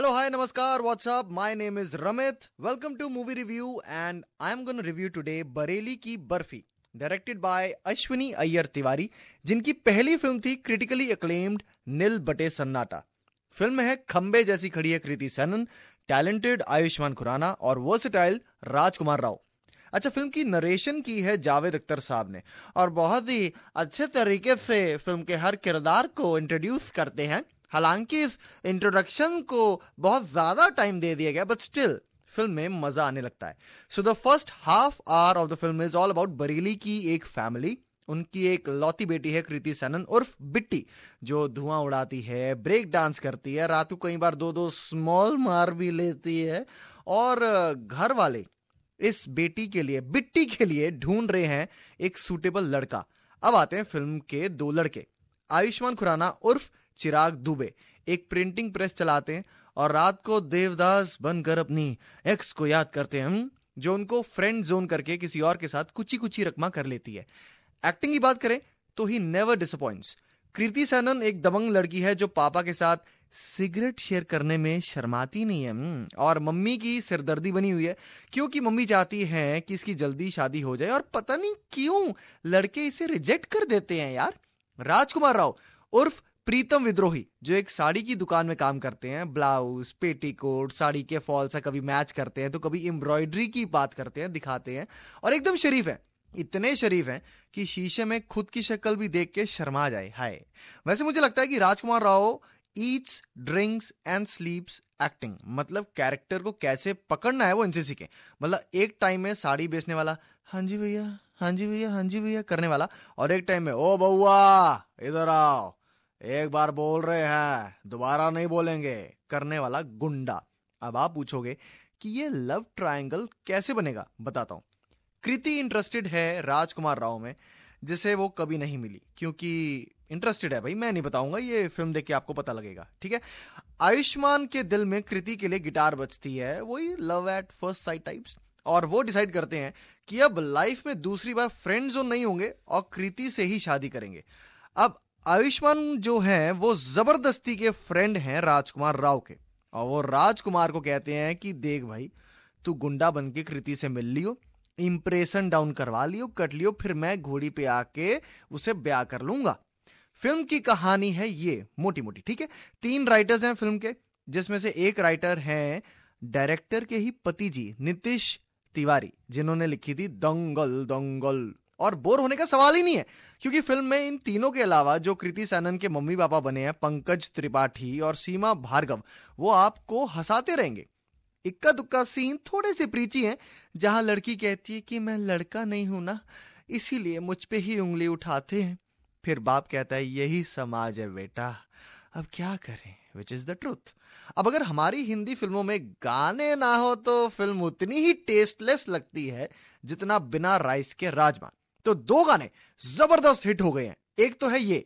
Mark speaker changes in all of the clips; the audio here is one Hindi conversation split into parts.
Speaker 1: Hello, hi, namaskar, what's up? My name is Ramit. Welcome to Movie Review and I'm going to review today Bareilly Ki Barfi directed by Ashwiny Iyer Tiwari, जिनकी पहली फिल्म थी क्रिटिकली अक्लेम्ड नील बटे सन्नाटा। फिल्म में है खंबे जैसी खड़ी है कृति सेनन, टैलेंटेड आयुष्मान खुराना और वर्सेटाइल राजकुमार राव। अच्छा, फिल्म की नरेशन की है जावेद अख्तर साहब ने और बहुत ही अच्छे तरीके से फिल्म के हर किरदार को इंट्रोड्यूस करते हैं। हालांकि इस इंट्रोडक्शन को बहुत ज्यादा टाइम दे दिया गया, बट स्टिल फिल्म में मजा आने लगता है। So the first half hour of the film is all about Bareilly की एक फैमिली। उनकी एक लौती बेटी है कृति सेनन उर्फ बिट्टी, जो धुआं उड़ाती है, ब्रेक डांस करती है, रात को कई बार दो स्मॉल मार भी लेती है। और घर वाले इस बेटी के लिए, बिट्टी के लिए ढूंढ रहे हैं एक सूटेबल लड़का। अब आते हैं फिल्म के दो लड़के। आयुष्मान खुराना उर्फ चिराग दुबे एक प्रिंटिंग प्रेस चलाते हैं और रात को देवदास बनकर अपनी एक्स को याद करते हैं, जो उनको फ्रेंड जोन करके किसी और के साथ कुची कुची रकमा कर लेती है। एक्टिंग की बात करें तो he never disappoints. Kriti Sanon एक दबंग लड़की है जो पापा के साथ सिगरेट शेयर करने में शर्माती नहीं है और मम्मी की सिरदर्दी बनी हुई है, क्योंकि मम्मी चाहती है कि इसकी जल्दी शादी हो जाए और पता नहीं क्यों लड़के इसे रिजेक्ट कर देते हैं यार। राजकुमार राव उर्फ प्रीतम विद्रोही, जो एक साड़ी की दुकान में काम करते हैं, ब्लाउज, पेटीकोट, साड़ी के फॉल से कभी मैच करते हैं तो कभी एम्ब्रॉयडरी की बात करते हैं, दिखाते हैं और एकदम शरीफ है। इतने शरीफ हैं कि शीशे में खुद की शक्ल भी देख के शर्मा जाए। हाय, वैसे मुझे लगता है कि Rajkummar Rao eats, drinks and sleeps acting, मतलब कैरेक्टर को कैसे पकड़ना है वो इनसे सीखे। मतलब एक टाइम में साड़ी बेचने वाला हाँ जी भैया, हाँ जी भैया, हाँ जी भैया करने वाला, और एक टाइम में ओ बउआ इधर आओ, एक बार बोल रहे हैं दोबारा नहीं बोलेंगे करने वाला गुंडा। अब आप पूछोगे कि ये लव ट्रायंगल कैसे बनेगा, बताता हूं। कृति इंटरेस्टेड है राजकुमार राव में, जिसे वो कभी नहीं मिली, क्योंकि इंटरेस्टेड है भाई, मैं नहीं बताऊंगा, ये फिल्म देख के आपको पता लगेगा, ठीक है। आयुष्मान के दिल में कृति के लिए गिटार बजती है, वही love at first sight types, और वो डिसाइड करते हैं कि अब लाइफ में दूसरी बार फ्रेंड जोन नहीं होंगे और कृति से ही शादी करेंगे। अब आयुष्मान जो है वो जबरदस्ती के फ्रेंड हैं राजकुमार राव के, और वो राजकुमार को कहते हैं कि देख भाई, तू गुंडा बन के कृति से मिल लियो, इंप्रेशन डाउन करवा लियो, कट लियो, फिर मैं घोड़ी पे आके उसे ब्याह कर लूंगा। फिल्म की कहानी है ये मोटी मोटी, ठीक है। 3 राइटर्स हैं फिल्म के, जिसमें से एक राइटर हैं डायरेक्टर के ही पति जी नीतीश तिवारी, जिन्होंने लिखी थी दंगल दंगल। और बोर होने का सवाल ही नहीं है, क्योंकि फिल्म में इन तीनों के अलावा जो कृति सेनन के मम्मी पापा बने हैं, पंकज त्रिपाठी और सीमा भार्गव, वो आपको हंसाते रहेंगे। इक्का दुक्का सीन थोड़े से प्रीची हैं, जहां लड़की कहती है कि मैं लड़का नहीं हूं ना, इसीलिए मुझ पे ही उंगली उठाते हैं। फिर बाप कहता है यही समाज है बेटा, अब क्या करें, विच इज द ट्रूथ। अब अगर हमारी हिंदी फिल्मों में गाने ना हो तो फिल्म उतनी ही टेस्टलेस लगती है जितना बिना राइस के राजमा। तो 2 गाने जबरदस्त हिट हो गए हैं। एक तो है ये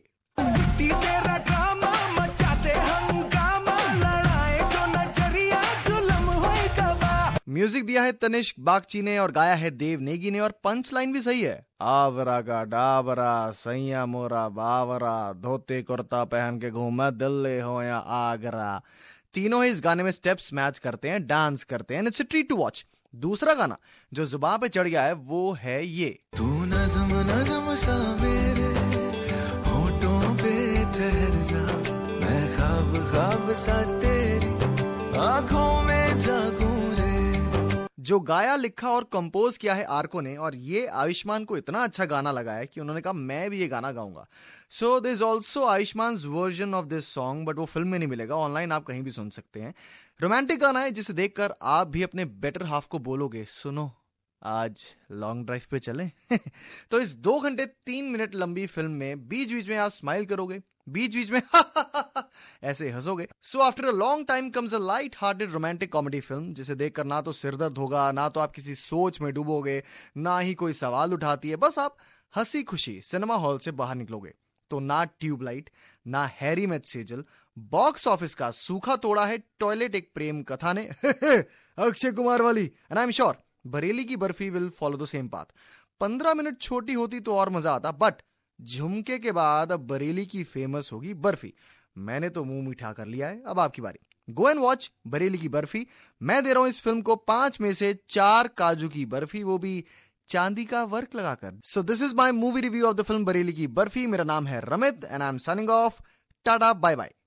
Speaker 1: म्यूजिक दिया है तनिष्क बागची ने और गाया है देव नेगी ने, और पंच लाइन भी सही है। आवरा का डाबरा सैया मोरा बावरा, धोते कुर्ता पहन के घूमा दिल्ली हो या आगरा। तीनों ही इस गाने में स्टेप्स मैच करते हैं, डांस करते हैं, it's a treat to watch. दूसरा गाना जो जुबान पे चढ़ गया है वो है ये, तू नज़म नज़म सा मेरे होठों पे ठहर जा, मैं ख्वाब ख्वाब सा तेरी आंखों में जागूं रे। जो गाया, लिखा और कंपोज किया है आर्को ने, और ये आयुष्मान को इतना अच्छा गाना लगा है कि उन्होंने कहा मैं भी ये गाना गाऊंगा। So this also Ayushmann version of this song, but वो फिल्म में नहीं मिलेगा, ऑनलाइन आप कहीं भी सुन सकते हैं। रोमांटिक गाना है जिसे देखकर आप भी अपने बेटर हाफ को बोलोगे सुनो आज लॉन्ग ड्राइव पे चलें। तो इस 2 घंटे 3 मिनट लंबी फिल्म में बीच बीच में आप स्माइल करोगे, बीच बीच में ऐसे हंसोगे। So after a long time comes a light hearted romantic comedy film, जिसे देखकर ना तो सिरदर्द होगा, ना तो आप किसी सोच में डूबोगे, ना ही कोई सवाल उठाती है, बस आप हंसी खुशी सिनेमा हॉल से बाहर निकलोगे। तो ना ट्यूबलाइट, ना Harry Met Sejal, box office का सूखा तोड़ा है टॉयलेट एक प्रेम कथा ने अक्षय कुमार वाली, and I am sure Bareilly Ki Barfi will follow the same path. 15 minute छोटी होती तो और मजा आता, बट झुमके के बाद अब बरेली की फेमस होगी बर्फी। मैंने तो मुंह मीठा कर लिया है, अब आपकी बारी। Go and watch Bareilly Ki barfi. मैं दे रहा हूं इस फिल्म को 5 में से 4 काजू की बर्फी, वो भी चांदी का वर्क लगाकर। So this is my movie review of the film Bareilly Ki Barfi. मेरा नाम है Ramit and I am signing off. Tata bye bye.